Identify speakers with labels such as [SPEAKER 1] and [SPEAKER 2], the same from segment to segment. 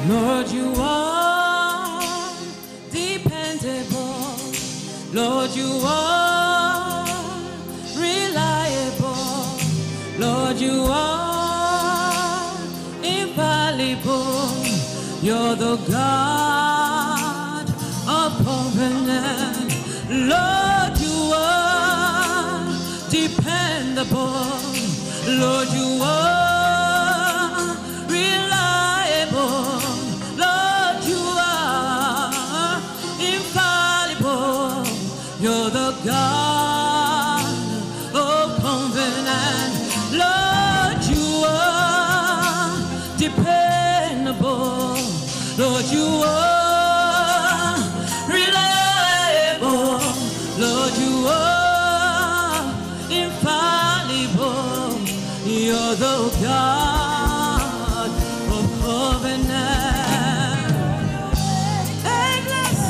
[SPEAKER 1] Lord, you are dependable. Lord, you are reliable. Lord, you are infallible. You're the God of covenant. Lord, you are dependable. Lord, you are reliable. Lord, you are infallible. You're the God of covenant. Lord, you are dependable. Lord, you are reliable. Lord, you are infallible. You're the God of covenant. Ageless.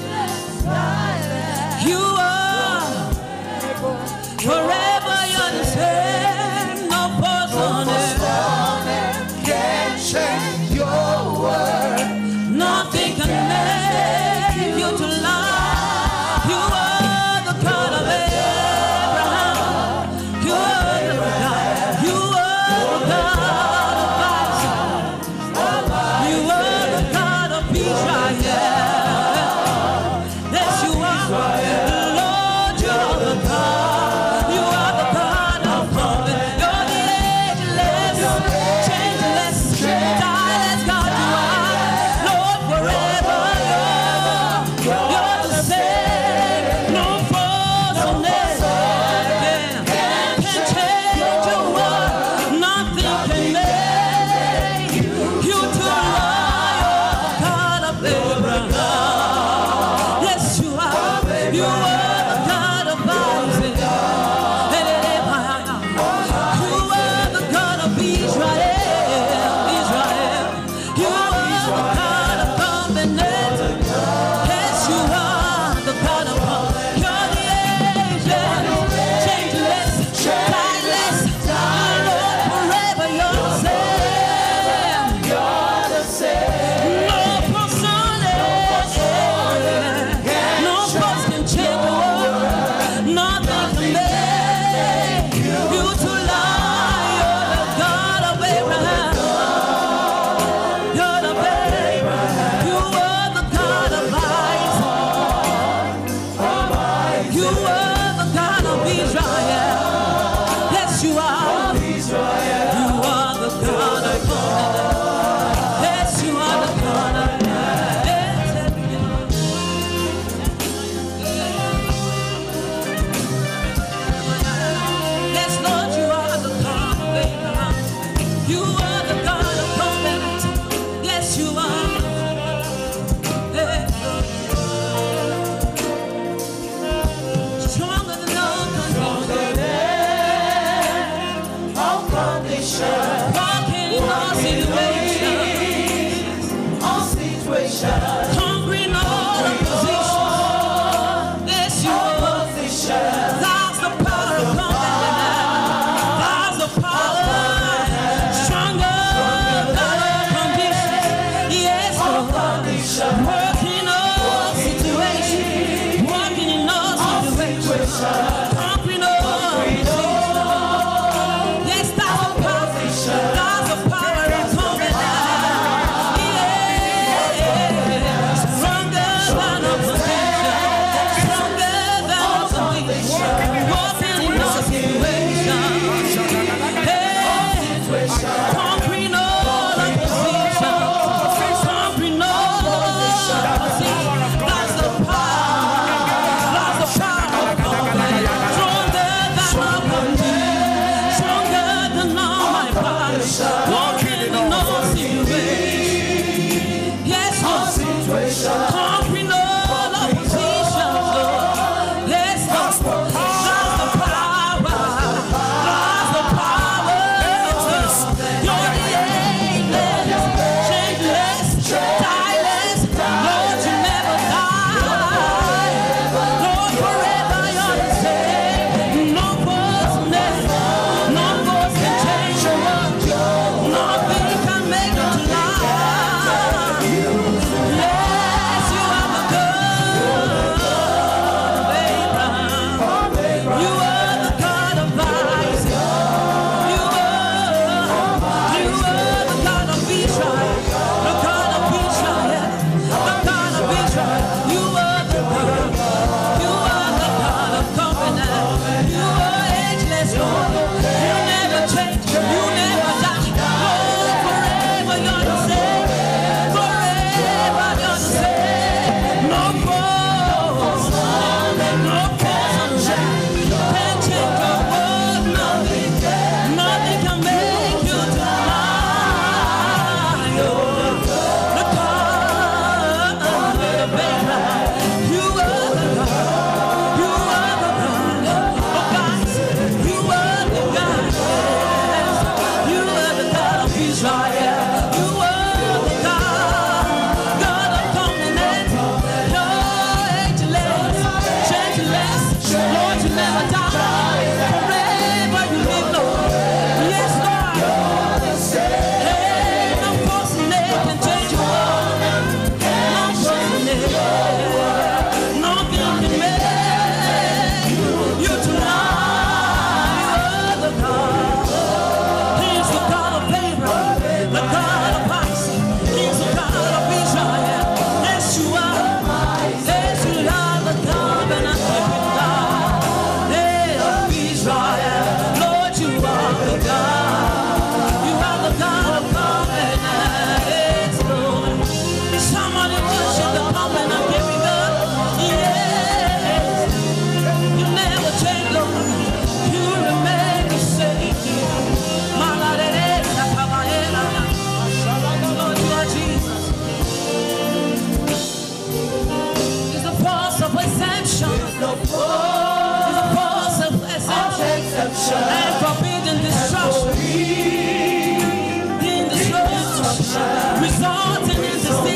[SPEAKER 1] You are forever. You're the same. No force on earth
[SPEAKER 2] can change your word.
[SPEAKER 1] Nothing can make you to lie. You are the God of Abraham. You are the God. You are the God of Isaac. You are the God of Israel. Yes, you are. Lord, you are the God. You are the God of covenant. You're the ageless, changeless, tireless God. You are, Lord, forever. You're the same. No force on earth can change your word. Nothing can make you to lie. You're the God of Abraham. Yes, you are. You are the God of Isaac. You are the God of Israel. You are the God of covenant. Yes, you are the God of hope. You're the ageless, changeless, timeless. Lord, forever you're the same. No force on earth, no force can change the world. Nothing can make you to lie. You're the God of Abraham. You're the baby. You are the God of Isaac. You are the God of Israel. Yes, you are. You are the God of covenant. Yes, you are the God of yes, Lord, you are the God of Abraham. You are the God of covenant. Yes, you are. Strong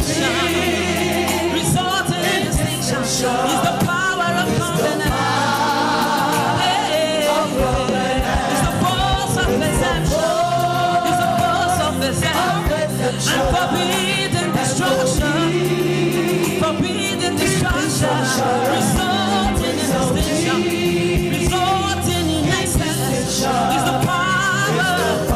[SPEAKER 1] distinction. Resulting in distinction. Is the power of covenant. It's the force of perception. It's the force of perception. And forbidden destruction. Forbidden destruction. Resulting in distinction. Resulting in excellence. Is the power of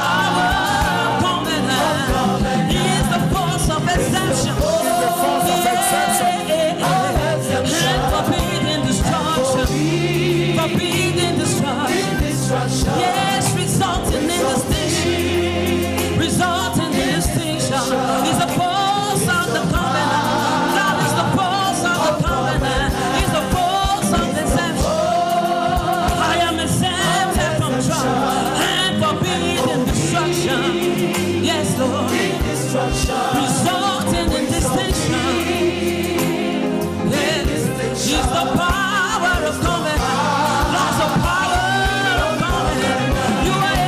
[SPEAKER 1] covenant. Is the force of perception.
[SPEAKER 2] The force of exception.
[SPEAKER 1] And forbidden destruction. Forbidden destruction. Yes, resulting in distinction. Resulting in distinction. Is the force of the covenant. That is the force of the covenant. Is the force of deception. I am exempted from trouble and forbidden destruction. Yes, Lord. Resulting in distinction. Yes, is the power of covenant. That's the power of covenant. You are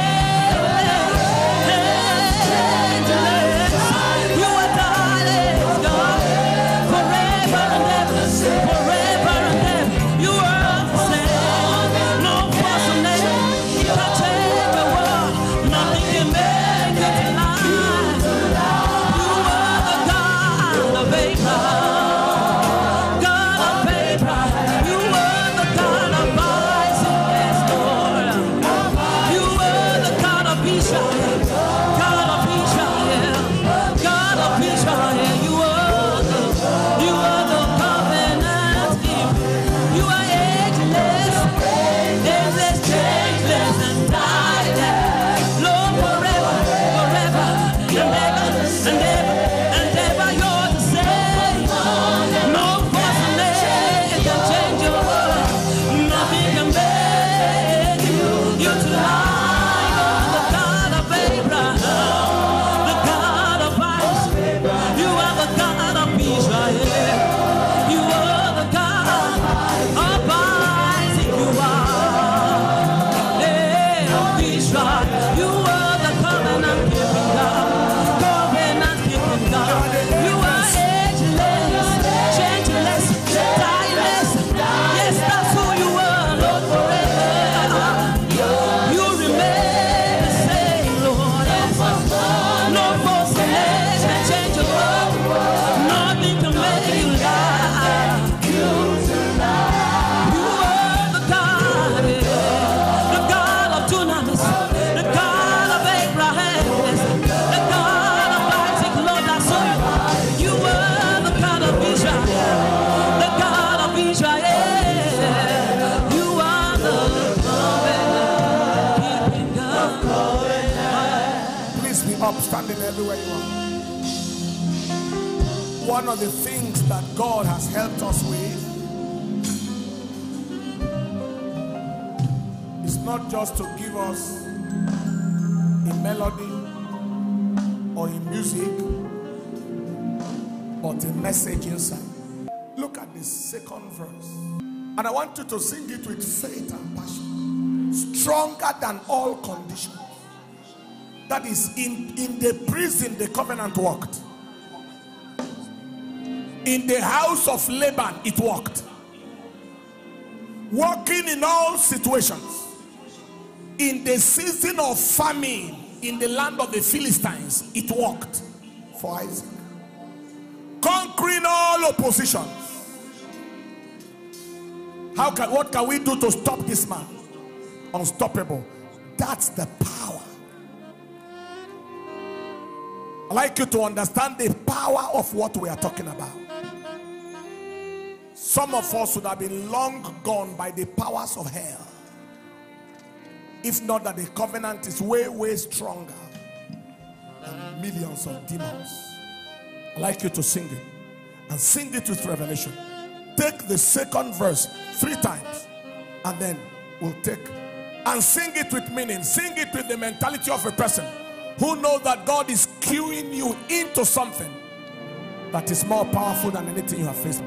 [SPEAKER 1] endless. You are darling, God. Forever and ever. Forever and ever. You are the same. No force of nature can change the world. Nothing can make it tonight. You are the God of Abraham. God of Abraham. You are the God of Isaac, yes, Lord. You are the God of Israel. God of Israel. God of Israel. You are the covenant keeper. You are ageless, endless, changeless, and timeless. Lord, forever, forever, and ever, and ever, and ever. You're the same. No force of nature can change your word. Nothing can make you tonight. The God of Abraham, the God of Isaac. You are the God of Israel. You are the God of Isaac. You are of Israel. You are the covenant keeping God. Covenant keeping God. You are ageless, changeless, timeless. Yes, that's who you are, Lord, forever. You remain the same, Lord. Yes. No force can change your world. Nothing can make you lie. You are the God, the God of Dunamis, the God of Abraham, the God of Isaac, Lord, that's who you are. The God of Israel, the God of Israel. You are the covenant keeping God.
[SPEAKER 2] Please be upstanding everywhere you are. One of the things that God has helped us with is not just to give us a melody or a music, but a message inside. Look at the second verse. And I want you to sing it with faith and passion. Stronger than all conditions. That is, in the prison the covenant worked. In the house of Laban it worked. Working in all situations. In the season of famine in the land of the Philistines, it worked for Isaac. Conquering all oppositions. What can we do to stop this man? Unstoppable. That's the power. I'd like you to understand the power of what we are talking about. Some of us would have been long gone by the powers of hell, if not that the covenant is way, way stronger than millions of demons. I'd like you to sing it, and sing it with revelation. Take the second verse 3 times, and then we'll take and sing it with meaning. Sing it with the mentality of a person who knows that God is cueing you into something that is more powerful than anything you have faced.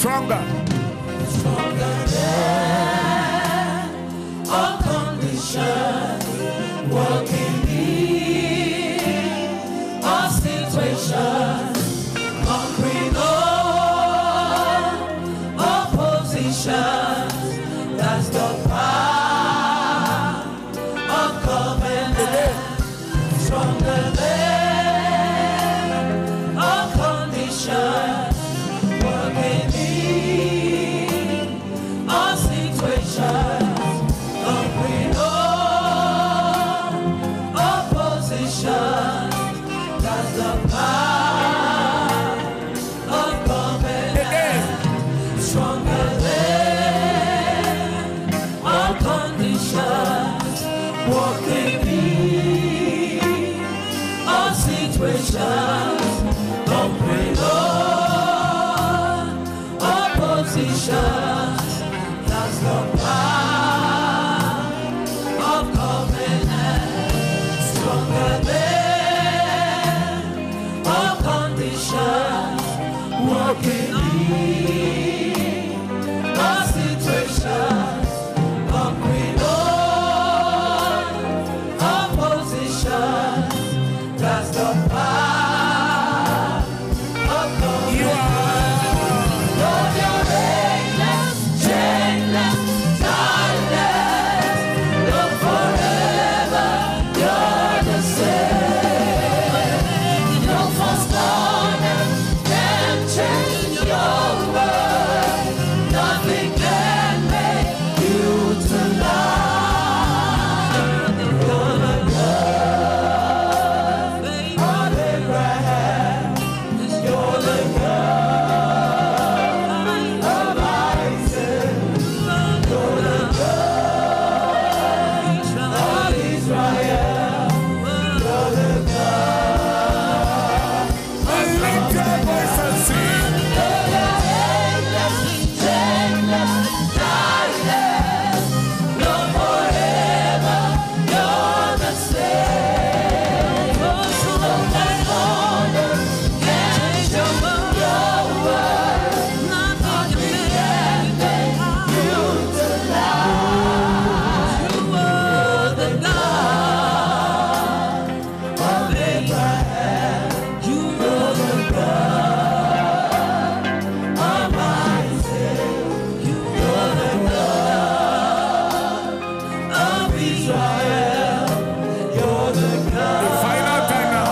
[SPEAKER 2] Stronger.
[SPEAKER 1] Stronger than all conditions, walking in all situations, conquering all opposition. That's the power of covenant. Stronger than all conditions, working in all situations, conquering all opposition. That's the power of covenant. Stronger than all conditions, walking in all situations, conquering all oppositions. That's the power of covenant. Stronger than all conditions, walking in all situations, conquering all oppositions. That's the power of covenant.
[SPEAKER 2] You are.
[SPEAKER 1] Lord, you're ageless, changeless, timeless. Look forever, you're the same. No false corner can change your word. Nothing can make you to lie. You're the God of Abraham. You're the God of Isaac. You're the God of Israel. You're the God.
[SPEAKER 2] Lift your voice and sing. The final time now.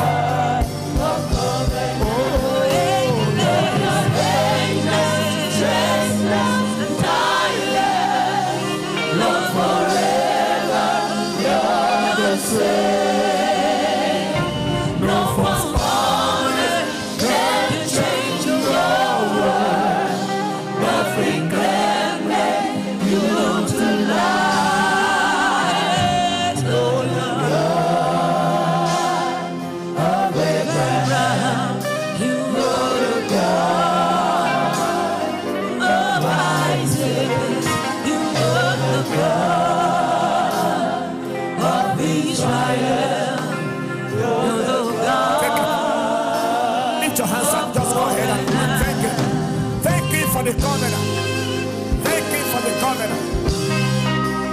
[SPEAKER 2] Lift your hands and just go ahead and thank Him. Thank Him for the covenant. Thank Him for the covenant.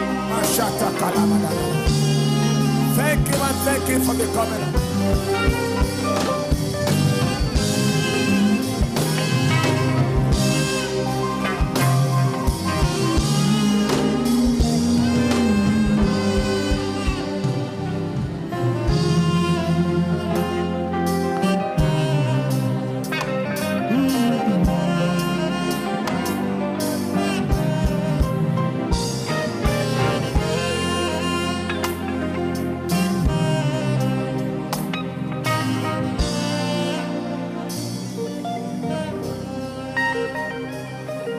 [SPEAKER 2] Mashata kalabada. Thank Him and thank Him for the covenant.